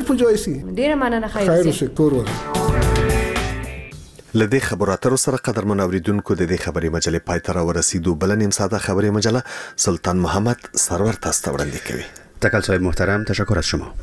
په جایسي. ډیر مننه. خیر سکتور ور. لدې خبراتو سره قدرمن اوریدونکو د دې خبري مجلې پای ته ورسیدو. بل نیم ساده خبري مجله سلطان محمد سرور تاسو ته وړاندې کوي. تکل صاحب محترم، تشکر از شما.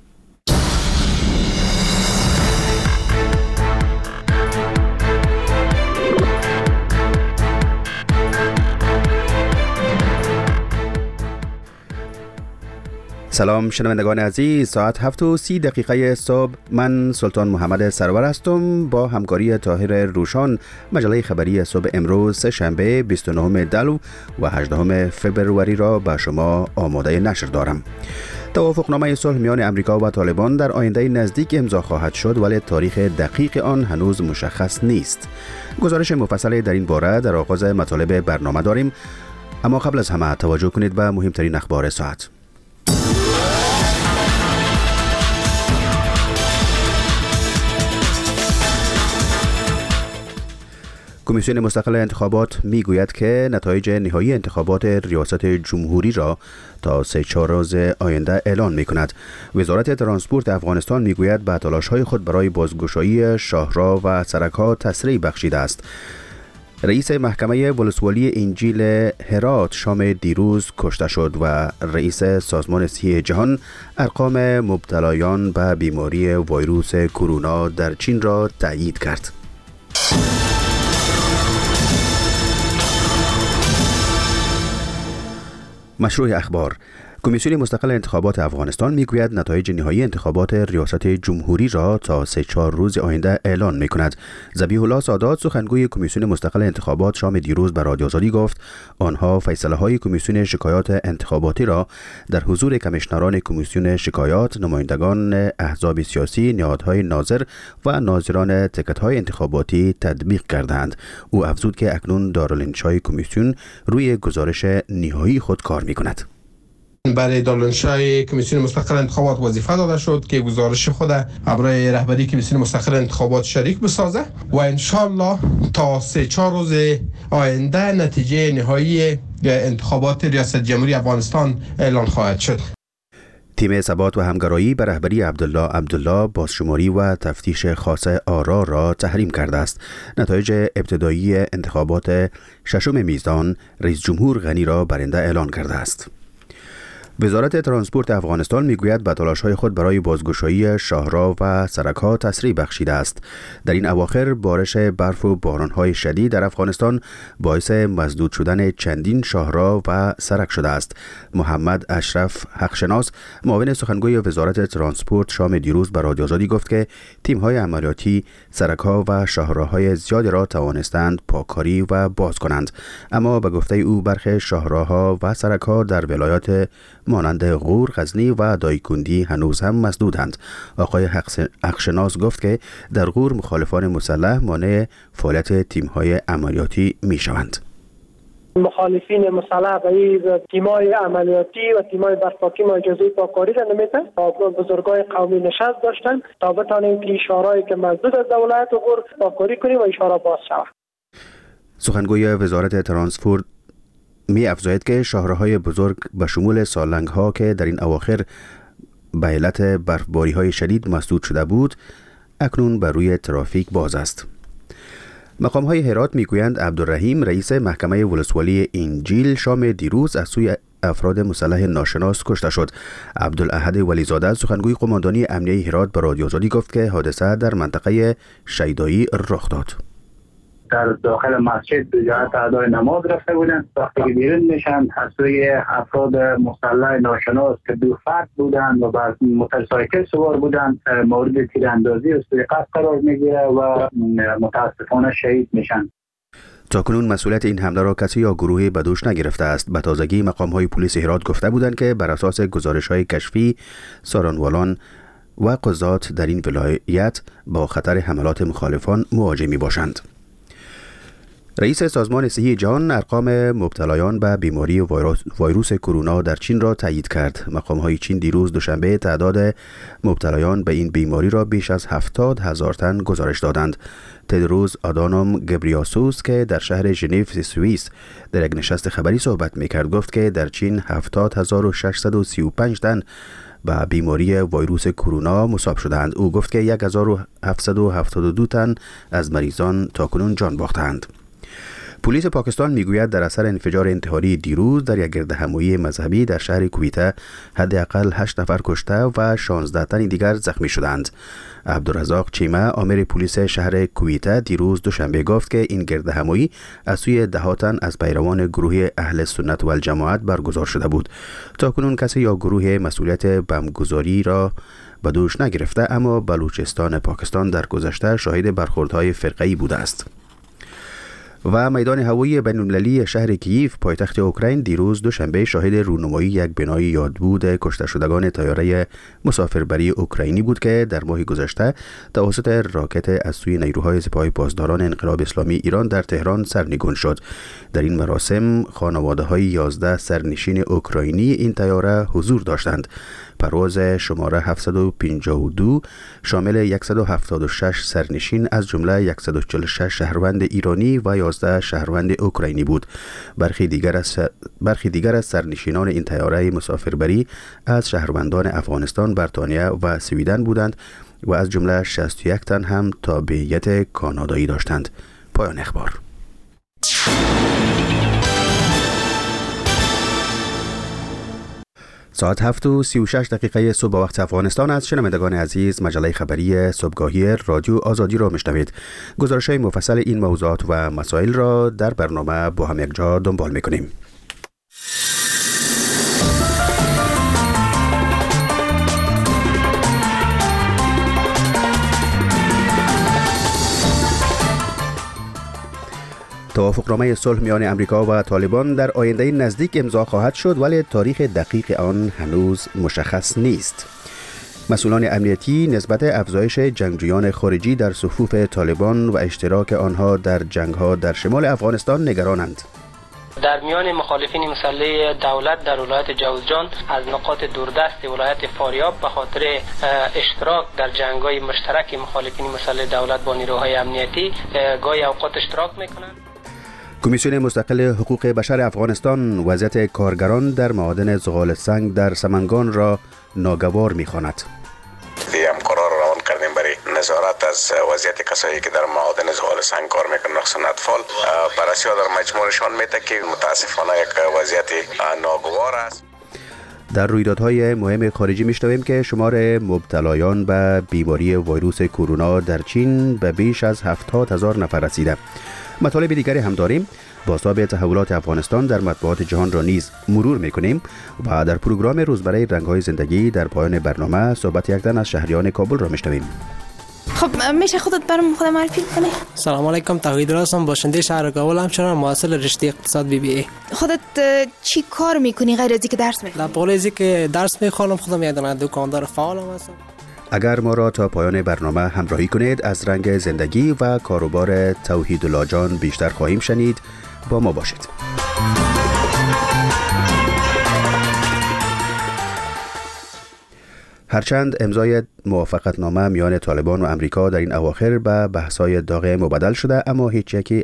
سلام شنوندگان عزیز، ساعت 7:30 صبح من سلطان محمد سرور هستم با همکاری طاهر روشان. مجله خبری صبح امروز سه‌شنبه 29 دلو و 18 فبروری را به شما آماده نشر دارم. توافقنامه صلح میان امریکا و طالبان در آینده نزدیک امضا خواهد شد، ولی تاریخ دقیق آن هنوز مشخص نیست. گزارش مفصل در این باره در آغاز مطالب برنامه داریم، اما قبل از همه توجه کنید به مهمترین اخبار ساعت. کمیسیون مستقل انتخابات میگوید که نتایج نهایی انتخابات ریاست جمهوری را تا 3-4 روز آینده اعلان میکند. وزارت ترانسپورت افغانستان میگوید به تلاش‌های خود برای بازگشایی شاهراه و سرک‌ها تسریع بخشیده است. رئیس محکمه ولسوالی انجیل هرات شام دیروز کشته شد و رئیس سازمان صحی جهان ارقام مبتلایان به بیماری ویروس کرونا در چین را تایید کرد. مشروع اخبار. کمیسیون مستقل انتخابات افغانستان میگوید نتایج نهایی انتخابات ریاست جمهوری را تا 3-4 روز آینده اعلان میکند. ذبیح الله سادات سخنگوی کمیسیون مستقل انتخابات شام دیروز به رادیو آزادی گفت آنها فیصله های کمیسیون شکایات انتخاباتی را در حضور کمیشنران کمیسیون شکایات، نمایندگان احزاب سیاسی، نهادهای ناظر و ناظران تکت های انتخاباتی تطبیق کردند. او افزود که اکنون دارالانشای کمیسیون روی گزارش نهایی خود کار میکند. برای دارالانشای کمیسیون مستقل انتخابات وظیفه داده شد که گزارش خود برای رهبری کمیسیون مستقل انتخابات شریک بسازه و انشالله تا 3-4 روز آینده نتیجه نهایی انتخابات ریاست جمهوری افغانستان اعلان خواهد شد. تیم ثبات و همگرایی به رهبری عبدالله بازشماری و تفتیش خاص آرا را تحریم کرده است. نتایج ابتدایی انتخابات ششم میزان رئیس جمهور غنی را برنده اعلان کرده است. وزارت ترانسپورت افغانستان میگوید به تلاش‌های خود برای بازگشایی شاهراه و سرک‌ها تسریع بخشیده است. در این اواخر بارش برف و باران‌های شدید در افغانستان باعث مسدود شدن چندین شاهراه و سرک شده است. محمد اشرف حقشناس معاون سخنگوی وزارت ترانسپورت شام دیروز به رادیو آزادی گفت که تیم‌های عملیاتی سرک‌ها و شاهراه‌های زیادی را توانستند پاککاری و باز کنند، اما به گفته او برخی شاهراه‌ها و سرک‌ها در ولایات مانند غور، غزنی و دایکندی هنوز هم مسدودند. آقای حقشناس گفت که در غور مخالفان مسلح مانع فعالیت تیم‌های عملیاتی می‌شوند. مخالفین مسلح به تیم‌های عملیاتی و تیم‌های برپاکی ما اجازه پاککاری را نمیدن. بزرگای قومی نشست داشتن تا بتانیم که اشاره‌ای که مسدود از ولایت غور پاککاری کنیم و اشاره باز شود. سخنگوی وزارت ترانسپورت می افزاید که شاهراه‌های بزرگ به شمول سالنگ‌ها که در این اواخر به علت برفباری‌های شدید مسدود شده بود اکنون بر روی ترافیک باز است. مقام‌های هرات میگویند عبدالرحیم رئیس محکمه ولسوالی انجیل شام دیروز از سوی افراد مسلح ناشناس کشته شد. عبدالاحد ولیزاده سخنگوی قماندانی امنیه هرات به رادیو آزادی گفت که حادثه در منطقه شیدایی رخ داد. در داخل مسجد به جهت ادای نماز رفته بودند. وقتی که بیرون میشن از سوی افراد مسلح ناشناس که دو فرد بودند و بر موتورسایکل سوار بودند مورد تیراندازی و سوء قصد قرار میگیره و متاسفانه شهید میشن. تاکنون مسئولیت این حمله را کسی یا گروهی به دوش نگرفته است. به تازگی مقام‌های پلیس هرات گفته بودند که بر اساس گزارش‌های کشفی سارانوالان و قضات در این ولایت با خطر حملات مخالفان مواجه میباشند. رئیس سازمان صحی جهان ارقام مبتلایان به بیماری ویروس کرونا در چین را تایید کرد. مقام‌های چین دیروز دوشنبه تعداد مبتلایان به این بیماری را بیش از 70,000 تن گزارش دادند. تدروس آدانوم گبریاسوس که در شهر ژنو سوئیس در یک نشست خبری صحبت می‌کرد گفت که در چین 70,635 تن به بیماری ویروس کرونا مصاب شدند. او گفت که 1772 تن از مریضان تاکنون جان باختند. پلیس پاکستان میگوید در اثر انفجار انتحاری دیروز در یک گردهمایی مذهبی در شهر کویته حداقل 8 نفر کشته و 16 تن دیگر زخمی شدند. عبدالرزاق چیمه آمر پلیس شهر کویته دیروز دوشنبه گفت که این گردهمایی از سوی 10 تن از پیروان گروه اهل سنت و الجماعت برگزار شده بود. تاکنون کسی یا گروه مسئولیت بمبگذاری را به دوش نگرفته، اما بلوچستان پاکستان در گذشته شاهد برخوردهای فرقه‌ای بوده است. و میدان هوایی بین‌المللی شهر کییف پایتخت اوکراین دیروز دوشنبه شاهد رونمایی یک بنای یادبود کشته شدگان طیاره مسافربری اوکراینی بود که در ماه گذشته توسط راکت از سوی نیروهای سپاه پاسداران انقلاب اسلامی ایران در تهران سرنگون شد. در این مراسم خانواده‌های 11 سرنشین اوکراینی این طیاره حضور داشتند. پرواز شماره 752 شامل 176 سرنشین از جمله 146 شهروند ایرانی و 11 شهروند اوکراینی بود. برخی دیگر از سرنشینان این طیاره مسافربری از شهروندان افغانستان، بریتانیا و سویدن بودند و از جمله 61 تن هم تابعیت کانادایی داشتند. پایان اخبار. ساعت 7:36 صبح وقت افغانستان است. شنوندگان عزیز، مجله خبری صبحگاهی رادیو آزادی را میشنوید. گزارش‌های مفصل این موضوعات و مسائل را در برنامه با هم یک جا دنبال میکنیم. توافقنامه صلح میان امریکا و طالبان در آینده نزدیک امضا خواهد شد، ولی تاریخ دقیق آن هنوز مشخص نیست. مسئولان امنیتی نسبت افزایش جنگجویان خارجی در صفوف طالبان و اشتراک آنها در جنگ‌ها در شمال افغانستان نگرانند. در میان مخالفین مسلح دولت در ولایت جوزجان از نقاط دوردست ولایت فاریاب به خاطر اشتراک در جنگ‌های مشترک مخالفین مسلح دولت با نیروهای امنیتی گاهی اوقات اشتراک می‌کنند. کمیسیون مستقل حقوق بشر افغانستان وضعیت کارگران در معادن زغال سنگ در سمنگان را ناگوار می‌خواند. همکارا را روان کردیم برای نظارت از وضعیت کسایی که در معادن زغال سنگ کار میکنن، خصوصا اطفال. بررسی ها در مجموعشان میده که متاسفانه یک وضعیت ناگوار است. در رویدادهای مهم خارجی میشنویم که شمار مبتلایان به بیماری ویروس کرونا در چین به بیش از 70,000 نفر رسیده. مطالب دیگری هم داریم. بازتاب تحولات افغانستان در مطبوعات جهان را نیز مرور میکنیم و در پروگرام روزمره رنگ‌های زندگی در پایان برنامه صحبت یک تن از شهریان کابل را میشنویم. خب میشه خودت برام خودم معرفی کنی؟ سلام علیکم، توحید راستم، باشنده شهر کابل، همچنان محصل رشته اقتصاد BBA. خودت چی کار میکنی غیر از اینکه درس میخونی؟ غیر از اینکه درس میخونم خودم یک دونه دکاندار فعالم هستم. اگر ما را تا پایان برنامه همراهی کنید از رنگ زندگی و کاروبار توحیدالله جان بیشتر خواهیم شنید. با ما باشید. هرچند امضای موافقتنامه میان طالبان و امریکا در این اواخر به بحث‌های داغ مبدل شده، اما هیچ یکی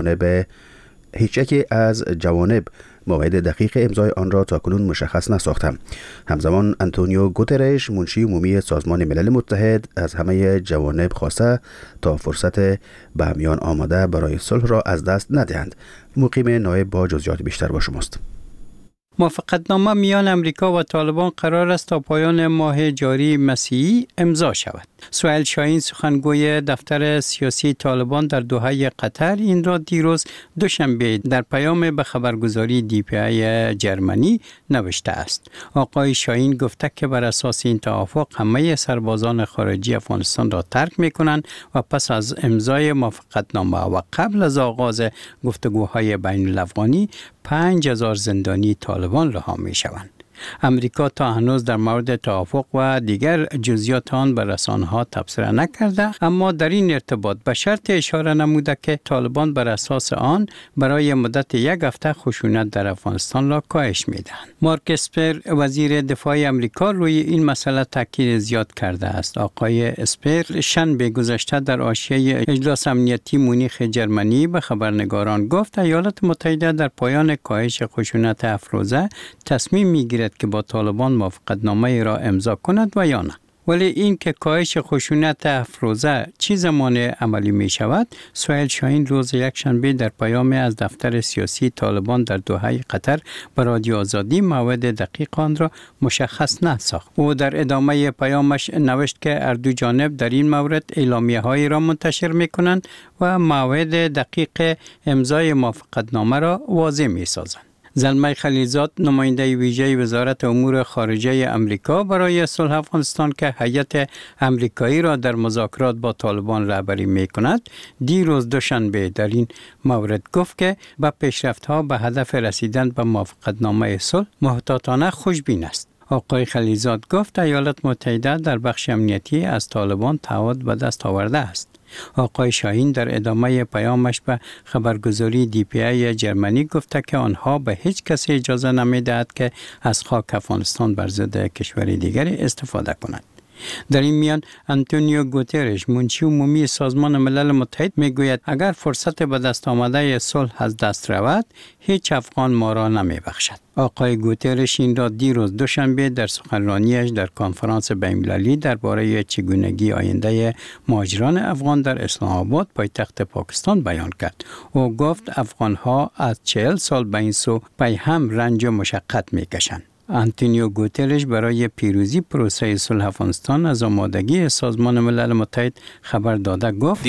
از جوانب موعد دقیق امضای آن را تاکنون مشخص نساختند. همزمان آنتونیو گوترش، منشی عمومی سازمان ملل متحد، از همه جوانب خواسته تا فرصت به میان آمده برای صلح را از دست ندهند. مقیم نایب با جزئیات بیشتر با شماست. موافقتنامه میان امریکا و طالبان قرار است تا پایان ماه جاری مسیحی امضا شود. سهیل شاهین، سخنگوی دفتر سیاسی طالبان در دوحه قطر، این را دیروز دوشنبه در پیام به خبرگزاری DPA جرمنی نوشته است. آقای شاهین گفته که بر اساس این توافق همه سربازان خارجی افغانستان را ترک می‌کنند و پس از امضای موافقتنامه و قبل از آغاز گفتگوهای بین الافغانی 5000 زندانی طالبان رها می‌شوند. امریکا تا هنوز در مورد توافق و دیگر جزئیات آن به رسانه‌ها تبصره نکرده، اما در این ارتباط به شرط اشاره نموده که طالبان بر اساس آن برای مدت 1 هفته خشونت در افغانستان را کاهش می‌دهند. مارک اسپر، وزیر دفاع امریکا، روی این مسئله تاکید زیاد کرده است. آقای اسپر شنبه گذشته در حاشیه اجلاس امنیتی مونیخ جرمنی به خبرنگاران گفت ایالات متحده در پایان کاهش خشونت افروزه تصمیم می‌گیرد باید که با طالبان موافقتنامه را امضا کند و یا نه. ولی این که کاهش خشونت افروزه چی زمان عملی می شود؟ سهیل شاهین روز یکشنبه در پیامی از دفتر سیاسی طالبان در دوحه قطر به رادیو آزادی موعد دقیق آن را مشخص نساخت. او در ادامه پیامش نوشت که هر دو جانب در این مورد اعلامیه هایی را منتشر می کنند و موعد دقیق امضای موافقتنامه را واضح می سازند. زلمه خلیلزاد نماینده ویژه وزارت امور خارجه امریکا برای صلح افغانستان که هیئت امریکایی را در مذاکرات با طالبان رهبری می‌کند، دیروز دوشنبه در این مورد گفت که با پیشرفت‌ها به هدف رسیدن به موافقتنامه صلح محتاطانه خوشبین است. آقای خلیلزاد گفت ایالات متحده در بخش امنیتی از طالبان تعهد به دست آورده است. آقای شاهین در ادامه پیامش به خبرگزاری DPA جرمنی گفته که آنها به هیچ کسی اجازه نمی‌دهند که از خاک افغانستان بر ضد کشور دیگری استفاده کند. در این میان آنتونیو گوترش منشی عمومی سازمان ملل متحد میگوید اگر فرصت به دست آمده صلح از دست رود هیچ افغان ما را نمیبخشد. آقای گوترش این را دیروز دوشنبه در سخنرانیش در کنفرانس بین‌المللی درباره چگونگی آینده مهاجران افغان در اسلام آباد پایتخت پاکستان بیان کرد. او گفت افغان‌ها از 40 سال به این سو پی هم رنج و مشقت میکشند. آنتونیو گوترش برای پیروزی پروسه صلح افغانستان از آمادگی سازمان ملل متحد خبر داده گفت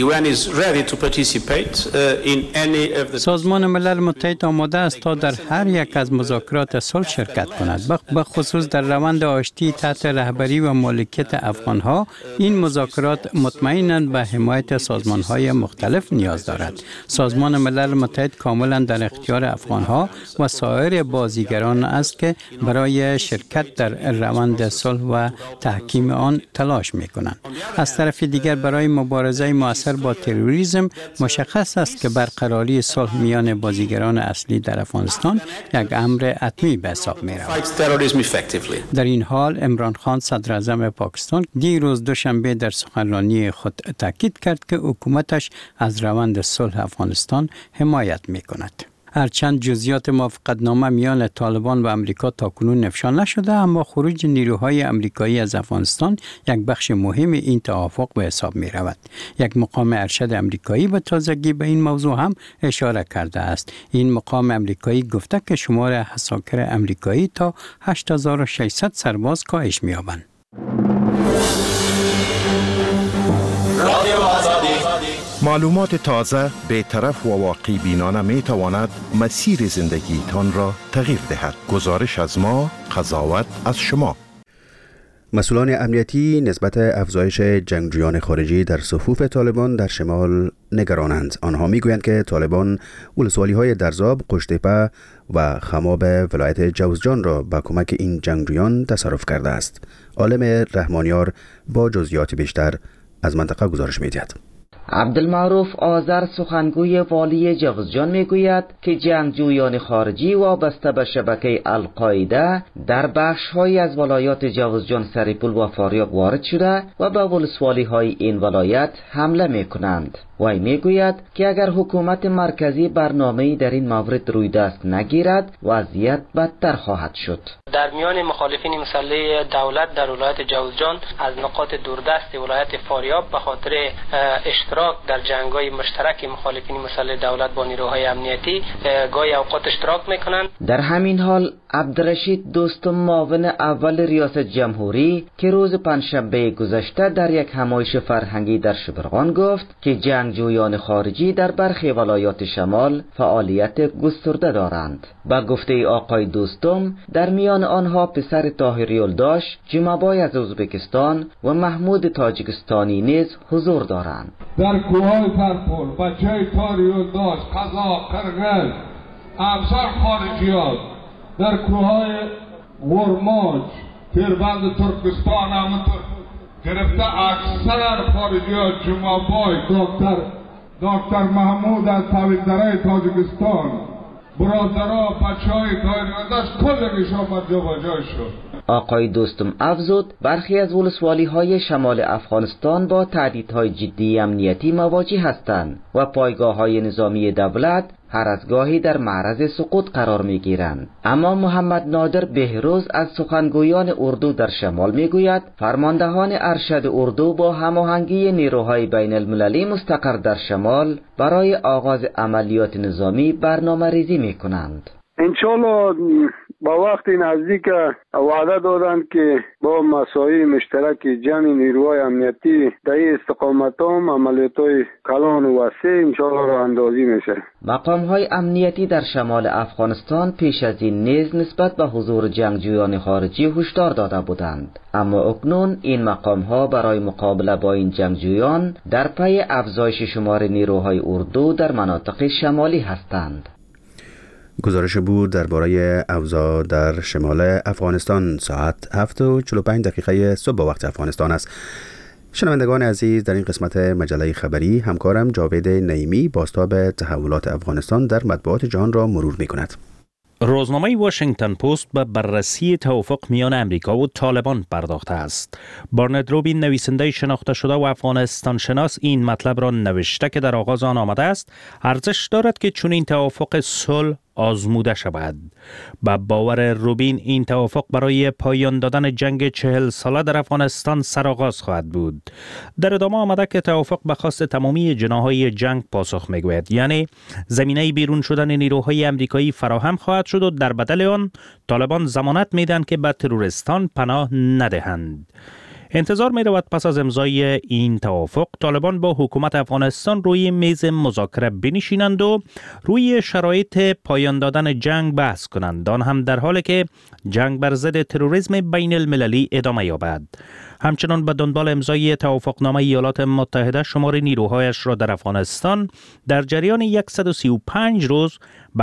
سازمان ملل متحد آماده است تا در هر یک از مذاکرات صلح شرکت کند. به خصوص در روند آشتی تحت رهبری و مالکیت افغانها این مذاکرات مطمئناً به حمایت سازمانهای مختلف نیاز دارد. سازمان ملل متحد کاملا در اختیار افغانها و سایر بازیگران است که برای شرکت در روند صلح و تحکیم آن تلاش می‌کنند. از طرف دیگر برای مبارزه مؤثر با تروریسم مشخص است که برقراری صلح میان بازیگران اصلی در افغانستان یک امر حتمی به حساب می‌رود. در این حال عمران خان صدر اعظم پاکستان دیروز دوشنبه در سخنرانی خود تاکید کرد که حکومتش از روند صلح افغانستان حمایت می‌کند. هرچند جزئیات موافقتنامه میان طالبان و امریکا تاکنون افشا نشده، اما خروج نیروهای امریکایی از افغانستان یک بخش مهم این توافق به حساب می رود. یک مقام ارشد امریکایی به تازگی به این موضوع هم اشاره کرده است. این مقام امریکایی گفته که شمار عساکر امریکایی تا 8600 سرباز کاهش می یابند. معلومات تازه، بی‌طرف و واقع بینانه می تواند مسیر زندگی تان را تغییر دهد. گزارش از ما، قضاوت از شما. مسئولان امنیتی نسبت افزایش جنگجویان خارجی در صفوف طالبان در شمال نگرانند. آنها میگویند که طالبان ولسوالی‌های درزاب، قشتیپه و خماب ولایت جوزجان را با کمک این جنگجویان تصرف کرده است. عالم رحمانیار با جزئیات بیشتر از منطقه گزارش می‌دهد. عبدالمعروف آذر سخنگوی والی جوزجان میگوید که جنگجویان خارجی وابسته به شبکه القاعده در بخش‌هایی از ولایات جوزجان، سریپول و فاریاب وارد شده و به ولسوالی‌های این ولایت حمله میکنند. وی میگوید که اگر حکومت مرکزی برنامه‌ای در این مورد روی دست نگیرد وضعیت بدتر خواهد شد. در میان مخالفین مسلح دولت در ولایت جوزجان از نقاط دوردست ولایت فاریاب به خاطر اشتراک در جنگ‌های مشترک مخالفین مسلح دولت با نیروهای امنیتی گاهی اوقات اشتراک میکنند. در همین حال عبدالرشید دوستم، معاون اول ریاست جمهوری، که روز پنجشنبه گذشته در یک همایش فرهنگی در شبرغان گفت که جنگجویان خارجی در برخی ولایات شمال فعالیت گسترده دارند. با گفته آقای دوستم، در میان آنها پسر طاهر یلداش، جمعبای از ازبکستان و محمود تاجیکستانی نیز حضور دارند. در کوههای سرپل بچه طاهر یلداش، قزاق، قرغز، امثال خارجیات در کوههای ورماج، تیربند ترکستان همونطور گرفته اکثر خارجیات، جمعبای، دکتر محمود از طویلدره تاجیکستان، برادرها، بچه های طاهر یلداش کلشان جابجا شد. آقای دوستم افزود برخی از ولسوالی‌های شمال افغانستان با تهدیدهای جدی امنیتی مواجه هستند و پایگاه‌های نظامی دولت هر از گاهی در معرض سقوط قرار می‌گیرند. اما محمد نادر بهروز از سخنگویان اردو در شمال می‌گوید فرماندهان ارشد اردو با هماهنگی نیروهای بین المللی مستقر در شمال برای آغاز عملیات نظامی برنامه‌ریزی می‌کنند. انشالله با وقت نزدیک وعده دادند که با مساعی مشترک جمع نیروهای امنیتی در این استقامت هم عملیات‌های کلان و وسیع انشالله راه اندازی میشه. مقام‌های امنیتی در شمال افغانستان پیش از این نیز نسبت به حضور جنگجویان خارجی هشدار داده بودند، اما اکنون این مقام‌ها برای مقابله با این جنگجویان در پی افزایش شمار نیروهای اردو در مناطق شمالی هستند. گزارش بود درباره اوضاع در شمال افغانستان. ساعت 7:45 صبح با وقت افغانستان است. شنوندگان عزیز، در این قسمت مجله خبری همکارم جاوید نعیمی بازتاب تحولات افغانستان در مطبوعات جهان را مرور می‌کند. روزنامه واشنگتن پست به بررسی توافق میان امریکا و طالبان پرداخته است. بارنت روبین، نویسنده شناخته شده و افغانستان شناس، این مطلب را نوشته که در آغاز آن آمده است ارزش دارد که چنین توافق صلح آزموده شود. با باور روبین این توافق برای پایان دادن جنگ 40 ساله در افغانستان سرآغاز خواهد بود. در ادامه آمده که توافق به خواست تمامی جناح‌های جنگ پاسخ می‌گوید، یعنی زمینه بیرون شدن نیروهای امریکایی فراهم خواهد شد و در بدل آن طالبان ضمانت میدن که به تروریستان پناه ندهند. انتظار می رود پس از امضای این توافق طالبان با حکومت افغانستان روی میز مذاکره بنشینند و روی شرایط پایان دادن جنگ بحث کنند، آن هم در حالی که جنگ بر ضد تروریسم بین المللی ادامه یابد. همچنان به دنبال امضای توافقنامه ایالات متحده شمار نیروهایش را در افغانستان در جریان 135 روز به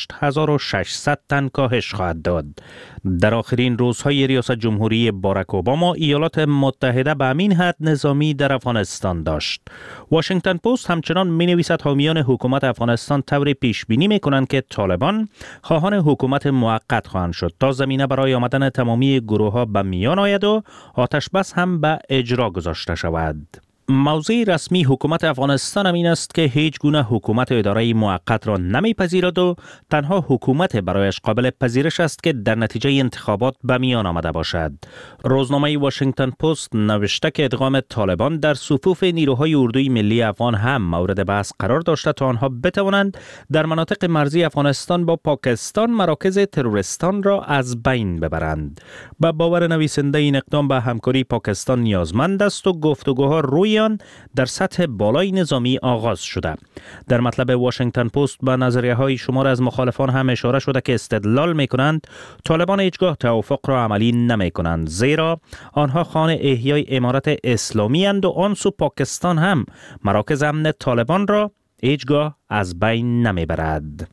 8600 تن کاهش خواهد داد. در آخرین روزهای ریاست جمهوری باراک اوباما ایالات متحده به همین حد نظامی در افغانستان داشت. واشنگتن پست همچنان می‌نویسد حامیان حکومت افغانستان طوری پیش بینی می‌کنند که طالبان خواهان حکومت موقت خواهند شد تا زمینه برای آمدن تمامی گروه‌ها به میان آید و آتش بس هم به اجرا گذاشته شود. موضع رسمی حکومت افغانستان این است که هیچ گونه حکومت اداره موقت را نمیپذیرد و تنها حکومت برایش قابل پذیرش است که در نتیجه انتخابات به میان آمده باشد. روزنامه واشنگتن پست نوشته که ادغام طالبان در صفوف نیروهای اردوی ملی افغان هم مورد بحث قرار داشته تا آنها بتوانند در مناطق مرزی افغانستان با پاکستان مراکز تروریستان را از بین ببرند. با باور نویسنده این اقدام به همکاری پاکستان نیازمند است و گفتگوها روی در سطح بالای نظامی آغاز شده. در مطلب واشنگتن پست به نظریه‌های شمار از مخالفان هم اشاره شده که استدلال می‌کنند طالبان هیچگاه توافق را عملی نمی‌کنند، زیرا آنها خواهان احیای امارت اسلامی اند و آن سو پاکستان هم مراکز امن طالبان را هیچگاه از بین نمیبرد.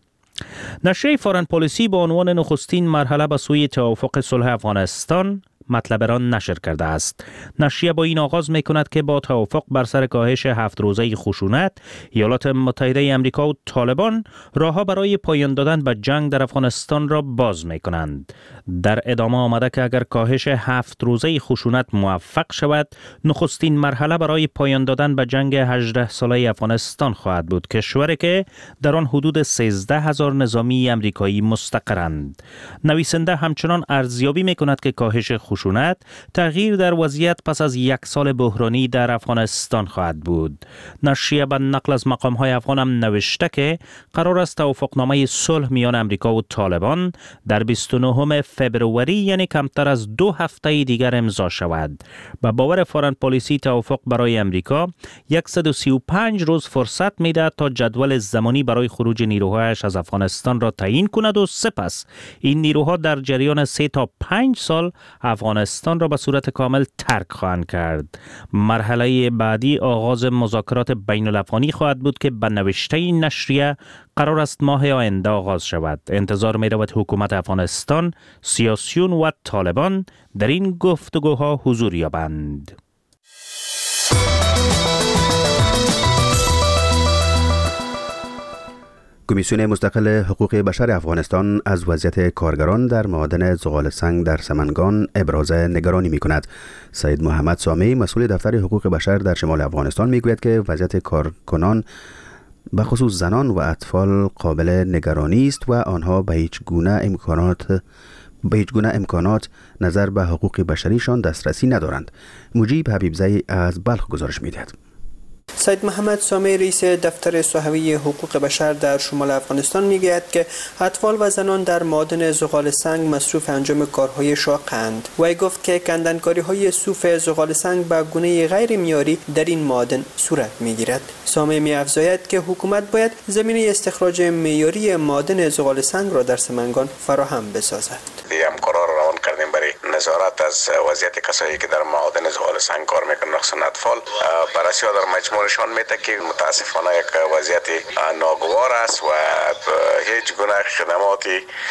نشریه فارن پالیسی با عنوان نخستین مرحله به سوی توافق صلح افغانستان مطلب را نشر کرده است. نشریه با این آغاز می کند که با توافق بر سر کاهش 7 روزه خشونت ایالات متحده آمریکا و طالبان راهها برای پایان دادن به جنگ در افغانستان را باز می کنند. در ادامه آمده که اگر کاهش 7 روزه خشونت موفق شود، نخستین مرحله برای پایان دادن به جنگ 18 ساله افغانستان خواهد بود، کشوری که در آن حدود 13,000 نظامی آمریکایی مستقرند. نویسنده همچنان ارزیابی می کند که کاهش خشونت تغییر در وضعیت پس از 1 سال بحرانی در افغانستان خواهد بود. نشریه به نقل از مقام‌های افغان هم نوشته که قرار است توافقنامه صلح میان امریکا و طالبان در 29 فبروری یعنی کمتر از 2 هفته دیگر امضا شود. به باور فارن پالیسی توافق برای امریکا 135 روز فرصت می‌دهد تا جدول زمانی برای خروج نیروهایش از افغانستان را تعیین کند و سپس این نیروها در جریان 3 تا 5 سال افغانستان را به صورت کامل ترک خواهند کرد. مرحله بعدی آغاز مذاکرات بین الافغانی خواهد بود که به نوشته این نشریه قرار است ماه آینده آغاز شود. انتظار می رود حکومت افغانستان، سیاسیون و طالبان در این گفتگوها حضور یابند. کمیسیون مستقل حقوق بشر افغانستان از وضعیت کارگران در معادن زغال سنگ در سمنگان ابراز نگرانی می‌کند. سید محمد سامی مسئول دفتر حقوق بشر در شمال افغانستان میگوید که وضعیت کارکنان به خصوص زنان و اطفال قابل نگرانی است و آنها به هیچ گونه امکانات نظر به حقوق بشریشان دسترسی ندارند. مجیب حبیبزی از بلخ گزارش می‌دهد. سید محمد سامی رئیس دفتر صحوی حقوق بشر در شمال افغانستان میگوید که اطفال و زنان در معادن زغال سنگ مصروف انجام کارهای شاقند. وی گفت که کندنکاری‌های صوف زغال سنگ به گونه غیر معیاری در این معادن صورت میگیرد. سامی می‌افزاید که حکومت باید زمینه استخراج معیاری معادن زغال سنگ را در سمنگان فراهم بسازد. همکارا را روان کردیم برای نظارت از وضعیت کسایی که در معادن زغال سنگ کار میکنن، خصوصا اطفال. بررسی در مجموعشان میده که متاسفانه یک وضعیت ناگوار است و هیچ گونه خدمات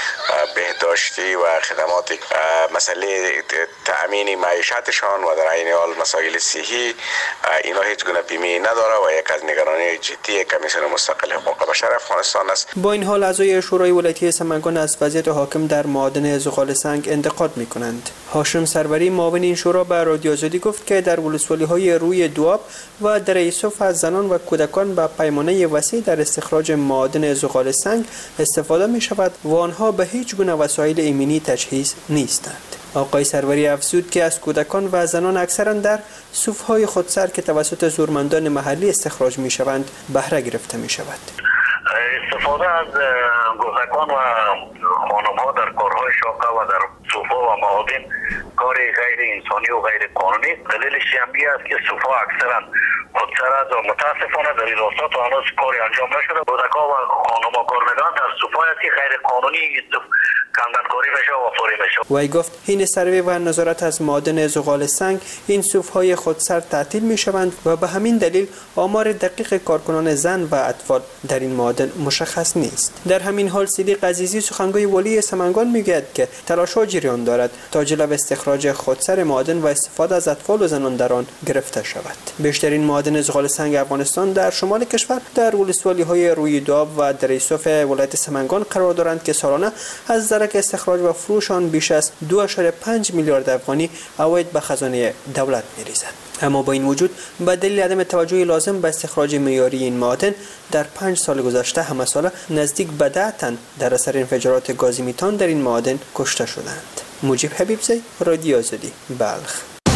بهداشتی و خدمات مسئله تأمین معیشتشان و در عین حال مسائل صحی اینا هیچ گونه بیمه نداره و یک از نگرانی جدی کمیسیون مستقل حقوق بشر افغانستان است. با این حال اعضای شورای ولایتی سمنگان از وضعیت حاکم در معادن زغال سنگ انتقاد میکنند. هاشم سروری معاون این شورا به رادیو آزادی گفت که در ولسوالی‌های روی دواب و در یوسف از زنان و کودکان به پیمانه وسیع در استخراج معادن زغال سنگ استفاده می شود و آنها به هیچ گونه وسایل ایمنی تجهیز نیستند. آقای سروری افزود که از کودکان و زنان اکثرا در صوف‌های خودسر که توسط زورمندان محلی استخراج می شوند بهره گرفته می شود. استفاده از کودکان و خانم‌ها در کارهای شاقه و در صوفا و معادن کار غیر انسانی و غیر قانونی. دلیلش این است که صوفا اکثرا خودسر است و متاسفانه در این راستا تا هنوز کاری انجام نشده. کودکان و خانم‌ها کار می‌کنند در صوفایی که غیر قانونی کندنکاری میشه و فوری میشه. وی گفت این سروی و نظارت از معادن زغال سنگ این صوف‌های خودسر تعطیل میشوند و به همین دلیل آمار دقیق کارکنان زن و اطفال در این معادن مشخص نیست. در همین حال صدیق عزیزی سخنگوی والی سمنگان میگوید که تلاش‌ها جریان دارد تا جلو استخراج خودسر معادن و استفاده از اطفال و زنان در آن گرفته شود. بیشترین معادن زغال سنگ افغانستان در شمال کشور در ولسوالی‌های روی دواب و در یوسف ولایت سمنگان قرار دارند که سالانه از درک استخراج و فروش آن بیش از 2.5 میلیارد افغانی عواید به خزانه دولت می‌ریزد. اما با این وجود به دلیل عدم توجه لازم به استخراج معیاری این معادن در 5 سال گذشته همه ساله نزدیک به 10 تن در اثر انفجارات گاز میتان در این معادن کشته شدند. مجیب حبیبزی، رادیو آزادی، بلخ.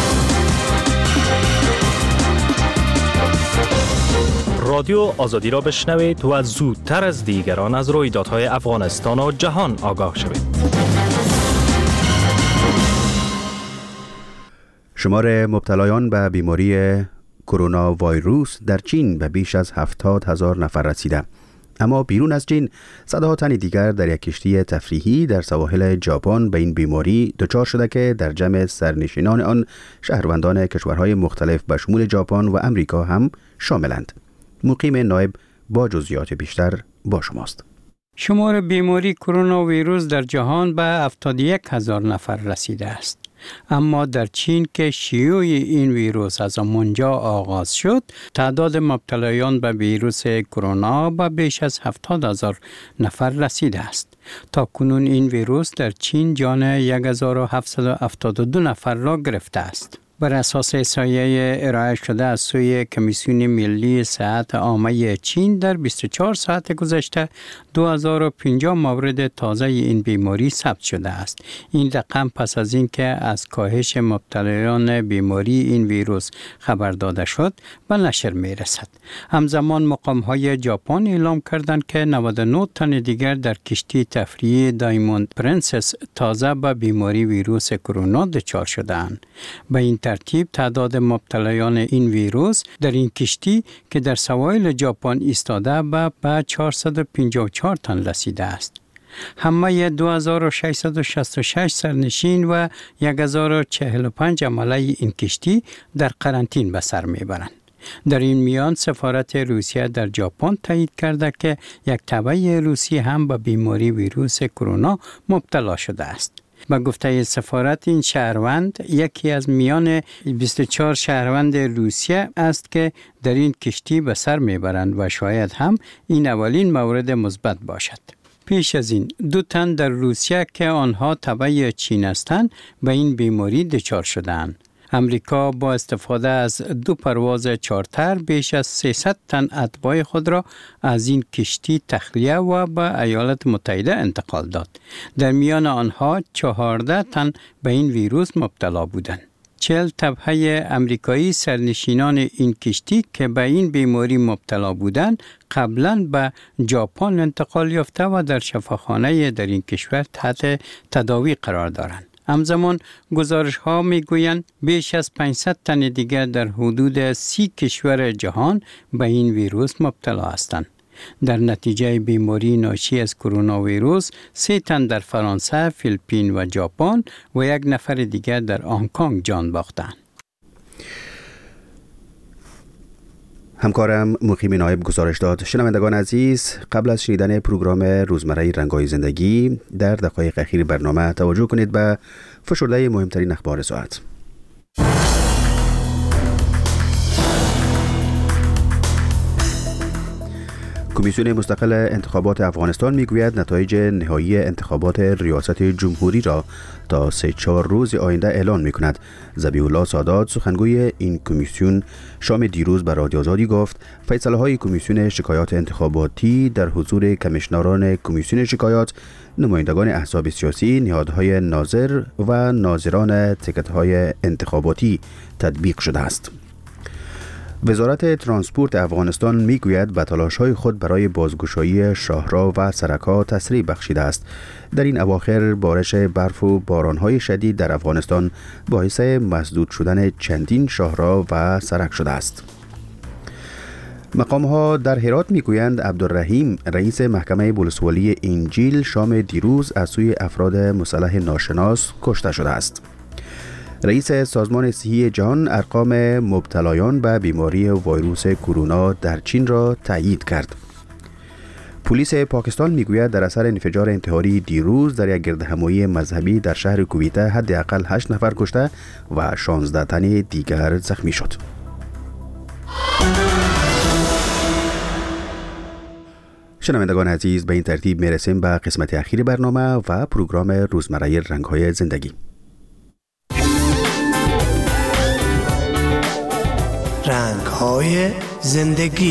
رادیو آزادی را بشنوید و زودتر از دیگران از رویدادهای افغانستان و جهان آگاه شوید. شمار مبتلایان به بیماری کرونا ویروس در چین به بیش از 70,000 نفر رسیده. اما بیرون از چین صدها تن دیگر در یک کشتی تفریحی در سواحل ژاپن به این بیماری دچار شده که در جمع سرنشینان آن شهروندان کشورهای مختلف به شمول ژاپن و امریکا هم شاملند. مقیم نایب با جزئیات بیشتر با شماست. شمار بیماری کرونا ویروس در جهان به 71,000 نفر رسیده است. اما در چین که شیوع این ویروس از آنجا آغاز شد، تعداد مبتلایان به ویروس کرونا به بیش از 70,000 نفر رسیده است. تا کنون این ویروس در چین جان 1772 نفر را گرفته است. بر اساس احصایه ارائه شده از سوی کمیسیون ملی صحت عامه چین در 24 ساعت گذشته 2050 مورد تازه این بیماری ثبت شده است. این رقم پس از اینکه از کاهش مبتلایان بیماری این ویروس خبر داده شد به نشر می رسد. همزمان مقام‌های ژاپن اعلام کردند که 99 تن دیگر در کشتی تفریحی دایموند پرنسس تازه به بیماری ویروس کرونا دچار شدند. به این ترتیب تعداد مبتلایان این ویروس در این کشتی که در سواحل ژاپن ایستاده به 454 تن رسیده است. همه 2666 سرنشین و 1045 عمله این کشتی در قرنطین به سر میبرند. در این میان سفارت روسیه در ژاپن تایید کرده که یک تبع روسی هم به بیماری ویروس کرونا مبتلا شده است. به گفته سفارت این شهروند یکی از میان 24 شهروند روسیه است که در این کشتی به سر میبرند و شاید هم این اولین مورد مثبت باشد. پیش از این 2 تن در روسیه که آنها تبع چین هستند به این بیماری دچار شدند. امریکا با استفاده از 2 پرواز چارتر بیش از 300 تن اتباع خود را از این کشتی تخلیه و به ایالات متحده انتقال داد. در میان آنها 14 تن به این ویروس مبتلا بودند. 40 تبعه امریکایی سرنشینان این کشتی که به این بیماری مبتلا بودند قبلا به ژاپن انتقال یافته و در شفاخانه در این کشور تحت تداوی قرار دارند. همزمان گزارش ها می گویند بیش از 500 تن دیگر در حدود 30 کشور جهان به این ویروس مبتلا هستند. در نتیجه بیماری ناشی از کرونا ویروس 3 تن در فرانسه، فیلیپین و ژاپن و 1 نفر دیگر در هنگ کنگ جان باختند. همکارم مقیم نایب گزارش داد. شنوندگان عزیز، قبل از شنیدن پروگرام روزمره رنگ‌های زندگی در دقایق اخیر برنامه توجه کنید به فشرده مهمترین اخبار ساعت. کمیسیون مستقل انتخابات افغانستان میگوید نتایج نهایی انتخابات ریاست جمهوری را تا 3-4 روز آینده اعلان میکند. ذبیح الله سادات سخنگوی این کمیسیون شام دیروز به رادیو آزادی گفت فیصله های کمیسیون شکایات انتخاباتی در حضور کمیشنران کمیسیون شکایات، نمایندگان احزاب سیاسی، نهادهای ناظر و ناظران تکت های انتخاباتی تطبیق شده است. وزارت ترانسپورت افغانستان میگوید به تلاش‌های خود برای بازگشایی شاهراه و سرک‌ها تسریع بخشیده است. در این اواخر بارش برف و باران‌های شدید در افغانستان باعث مسدود شدن چندین شاهراه و سرک شده است. مقام‌ها در هرات میگویند عبدالرحیم رئیس محکمه ولسوالی انجیل شام دیروز از سوی افراد مسلح ناشناس کشته شده است. رئیس سازمان صحی جهان ارقام مبتلایان به بیماری ویروس کرونا در چین را تایید کرد. پلیس پاکستان میگوید در اثر انفجار انتحاری دیروز در یک گردهمایی مذهبی در شهر کویته حداقل 8 نفر کشته و 16 تن دیگر زخمی شد. شنوندگان عزیز، به این ترتیب میرسیم به قسمت اخیر برنامه و پروگرام روزمره رنگ‌های زندگی. رنگ‌های زندگی.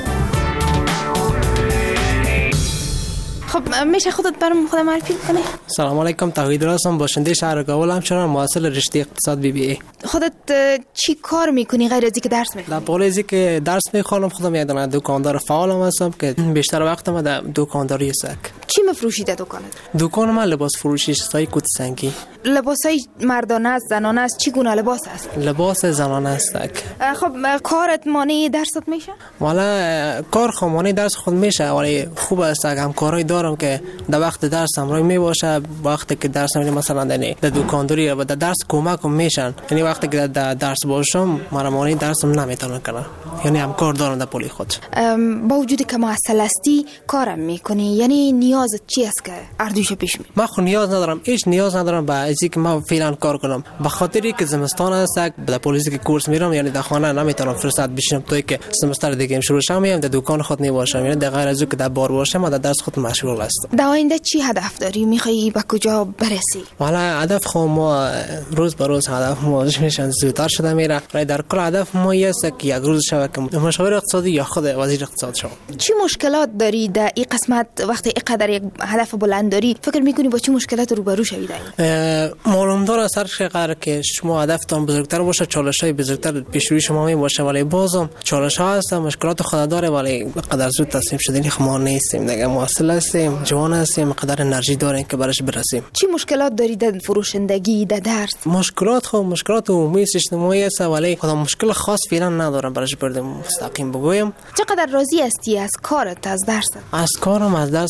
خب میشه خودت برام خودم معرفی کنی؟ سلام علیکم، توحید هستم، باشنده شهر کابل، همچنان محصل رشته اقتصاد BBA. خودت چی کار میکنی غیر از اینکه درس میخونی؟ در پول که درس میخوانم، خودم یک دونه دکاندار فعالم هستم که بیشتر وقتم در دکانداری است. چی میفروشی در دکانت؟ دکان من لباس فروشی چیزای کوت سنگی. لباسای مردانه است، زنانه است، چی گونه لباس است؟ لباس زنانه است. خب کارت مانع درست میشه؟ والا کار خامانه درس خود میشه، ولی خوب است اگه همکارای دارم که در وقت درس هم روی میباشه، وقتی که درس میرم مثلا در دکانداری و در درس کمکم میشن، یعنی وقتی که در درس باشم من مانع درسم نمیتونم کنم، یعنی همکار دارم در پولی خود. با وجودی که معسل هستی کارم میکنی، یعنی نیازت چی است که اردوش پیش می؟ من خود نیاز ندارم، هیچ نیاز ندارم به اینکه که من فعلا کار کنم، به خاطری که زمستان است در پلیس که کورس میرم، یعنی در خانه نمیتونم فرصت بشینم توی که سمستر دیگه شروع شه، میام در دکان خود نباشم، یعنی در غیر از که در بار باشم و در درس خود مشغول هستم. در آینده چی هدف داری؟ میخوای به کجا برسی؟ والا هدف خود ما روز به روز هدف ما میشن زودتر شده میره، ولی در کل هدف ما است که یک روز شود که مشاور اقتصادی یا خود وزیر اقتصاد شوم. چی مشکلات داری در این قسمت وقتی اینقدر یک هدف بلند داری؟ فکر میکنی با چه مشکلات روبرو شوی؟ معلوم داره سر قرار که شما هدفتون بزرگتر باشه، چالش‌های بزرگتر پیش روی شما می باشه، ولی بازم چالش‌ها هست، مشکلات خود داره، ولی قدر زود تصمیم شدنی ما نیستیم دیگه، موصل هستیم، جوان هستیم، قدر انرژی داریم که برش برسیم. چی مشکلات داری در فروشندگی، در درس؟ مشکلات عمومی اجتماعی است، ولی خودم مشکل خاص فعلا ندارم برش بردم مستقیم بگویم. چقدر راضی هستی از کارت، از درست؟ از کارم، از درسم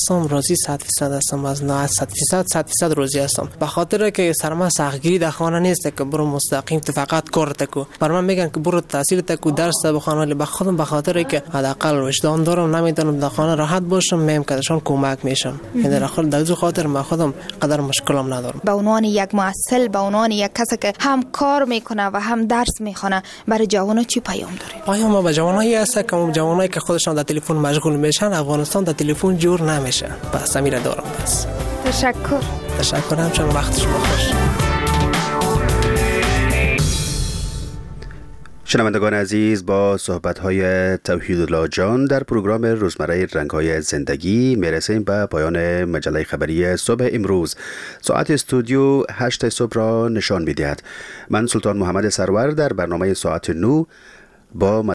روزی 100% هستم، از نه 100% روزی هستم. به خاطر که سرما سختگیری در خانه نیست که برو مستقیم تو فقط کار تکو. بر من میگن که برو تحصیل تکو درس بخوان، ولی به خودم به خاطر که حداقل وجدان دارم نمیتونم در خانه راحت باشم، میم کدشون کمک میشم. یعنی در خاطر من خودم قدر مشکلم ندارم. به عنوان یک معسل، به عنوان یک کسی که هم کار میکنه و هم درس میخونه، برای جوانان چی پیام داره؟ پیام به جوانایی هست که جوانایی که خودشان در تلفن مشغول میشن، افغانستان در تلفن جور نمیشه. بس امیر دارم. بس تشکرم چون وقت شما خوش. شنوندگان عزیز، با صحبت‌های توحیدالله جان در پروگرام روزمره رنگ‌های زندگی میرسیم به پایان مجله خبری صبح امروز. ساعت استودیو 8 صبح را نشان می‌دهد. من سلطان محمد سرور در برنامه ساعت 9 با